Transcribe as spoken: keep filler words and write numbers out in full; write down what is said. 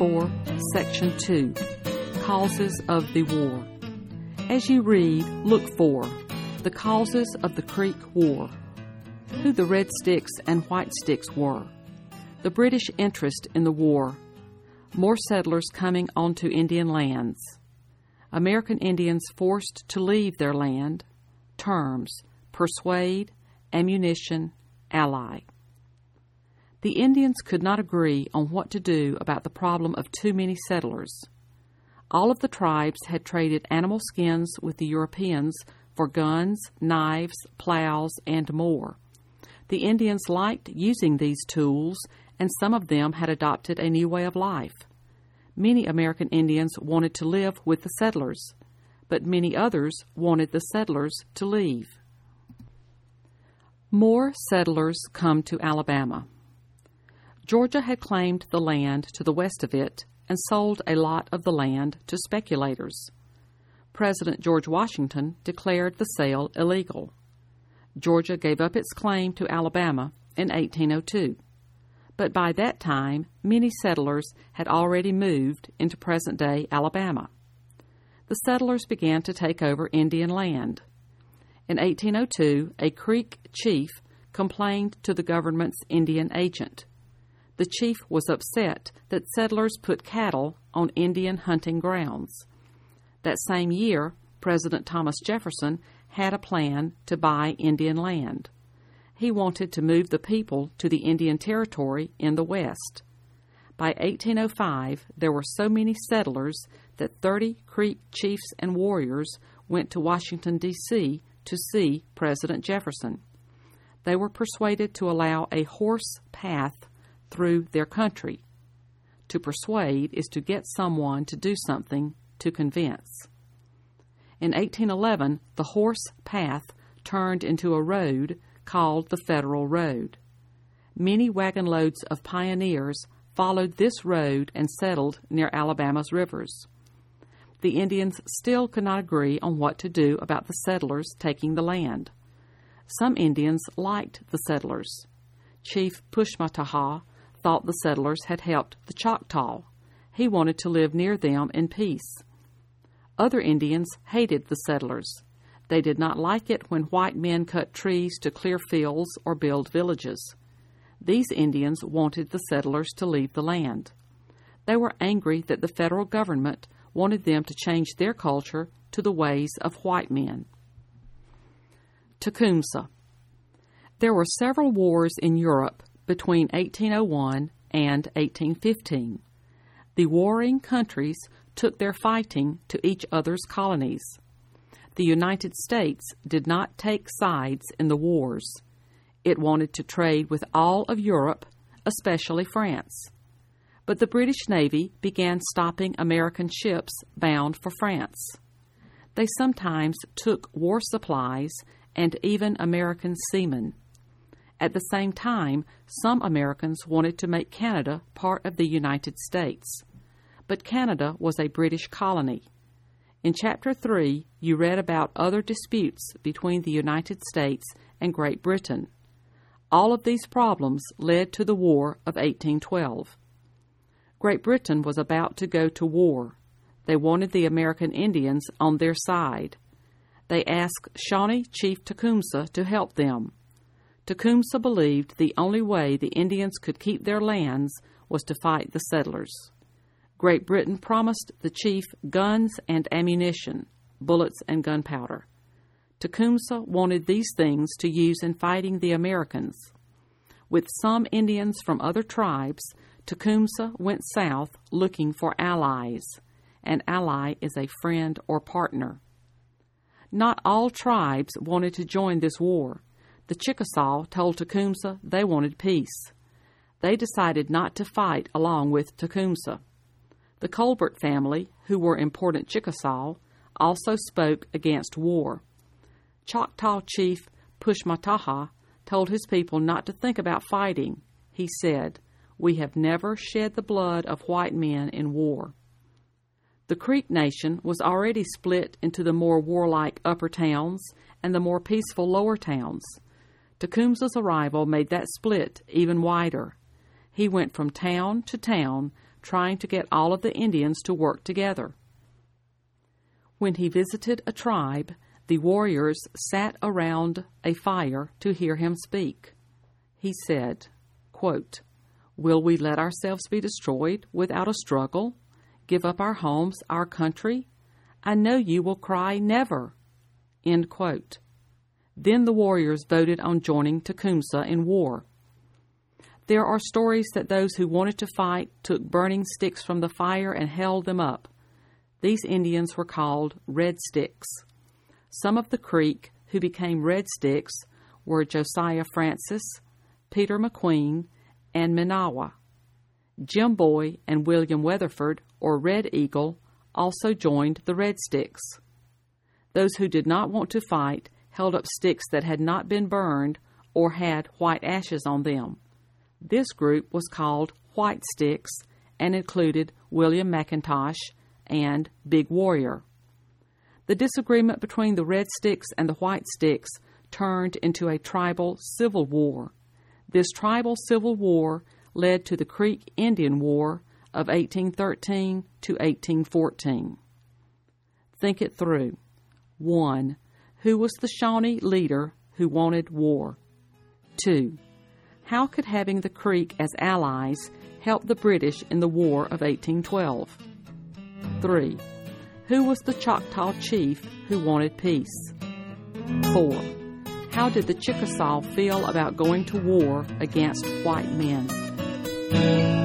four, Section two, Causes of the War. As you read, look for the causes of the Creek War, who the Red Sticks and White Sticks were, the British interest in the war, more settlers coming onto Indian lands, American Indians forced to leave their land, terms, persuade, ammunition, ally. The Indians could not agree on what to do about the problem of too many settlers. All of the tribes had traded animal skins with the Europeans for guns, knives, plows, and more. The Indians liked using these tools, and some of them had adopted a new way of life. Many American Indians wanted to live with the settlers, but many others wanted the settlers to leave. More settlers come to Alabama. Georgia had claimed the land to the west of it and sold a lot of the land to speculators. President George Washington declared the sale illegal. Georgia gave up its claim to Alabama in eighteen oh two. But by that time, many settlers had already moved into present-day Alabama. The settlers began to take over Indian land. In eighteen oh two, a Creek chief complained to the government's Indian agent. The chief was upset that settlers put cattle on Indian hunting grounds. That same year, President Thomas Jefferson had a plan to buy Indian land. He wanted to move the people to the Indian Territory in the West. By eighteen oh five, there were so many settlers that thirty Creek chiefs and warriors went to Washington, D C to see President Jefferson. They were persuaded to allow a horse path through their country. To persuade is to get someone to do something, to convince. In eighteen eleven, the horse path turned into a road called the Federal Road. Many wagon loads of pioneers followed this road and settled near Alabama's rivers. The Indians still could not agree on what to do about the settlers taking the land. Some Indians liked the settlers. Chief Pushmataha thought the settlers had helped the Choctaw. He wanted to live near them in peace. Other Indians hated the settlers. They did not like it when white men cut trees to clear fields or build villages. These Indians wanted the settlers to leave the land. They were angry that the federal government wanted them to change their culture to the ways of white men. Tecumseh. There were several wars in Europe between eighteen oh one and eighteen fifteen. The warring countries took their fighting to each other's colonies. The United States did not take sides in the wars. It wanted to trade with all of Europe, especially France. But the British Navy began stopping American ships bound for France. They sometimes took war supplies and even American seamen. At the same time, some Americans wanted to make Canada part of the United States. But Canada was a British colony. In Chapter three, you read about other disputes between the United States and Great Britain. All of these problems led to the War of eighteen twelve. Great Britain was about to go to war. They wanted the American Indians on their side. They asked Shawnee Chief Tecumseh to help them. Tecumseh believed the only way the Indians could keep their lands was to fight the settlers. Great Britain promised the chief guns and ammunition, bullets and gunpowder. Tecumseh wanted these things to use in fighting the Americans. With some Indians from other tribes, Tecumseh went south looking for allies. An ally is a friend or partner. Not all tribes wanted to join this war. The Chickasaw told Tecumseh they wanted peace. They decided not to fight along with Tecumseh. The Colbert family, who were important Chickasaw, also spoke against war. Choctaw Chief Pushmataha told his people not to think about fighting. He said, "We have never shed the blood of white men in war." The Creek Nation was already split into the more warlike upper towns and the more peaceful lower towns. Tecumseh's arrival made that split even wider. He went from town to town trying to get all of the Indians to work together. When he visited a tribe, the warriors sat around a fire to hear him speak. He said, quote, "Will we let ourselves be destroyed without a struggle? Give up our homes, our country? I know you will cry never." End quote. Then the warriors voted on joining Tecumseh in war. There are stories that those who wanted to fight took burning sticks from the fire and held them up. These Indians were called Red Sticks. Some of the Creek who became Red Sticks were Josiah Francis, Peter McQueen, and Menawa. Jim Boy and William Weatherford, or Red Eagle, also joined the Red Sticks. Those who did not want to fight held up sticks that had not been burned or had white ashes on them. This group was called White Sticks and included William McIntosh and Big Warrior. The disagreement between the Red Sticks and the White Sticks turned into a tribal civil war. This tribal civil war led to the Creek Indian War of eighteen thirteen to eighteen fourteen. Think it through. One, who was the Shawnee leader who wanted war? Two, how could having the Creek as allies help the British in the War of eighteen twelve? Three, who was the Choctaw chief who wanted peace? Four, how did the Chickasaw feel about going to war against white men?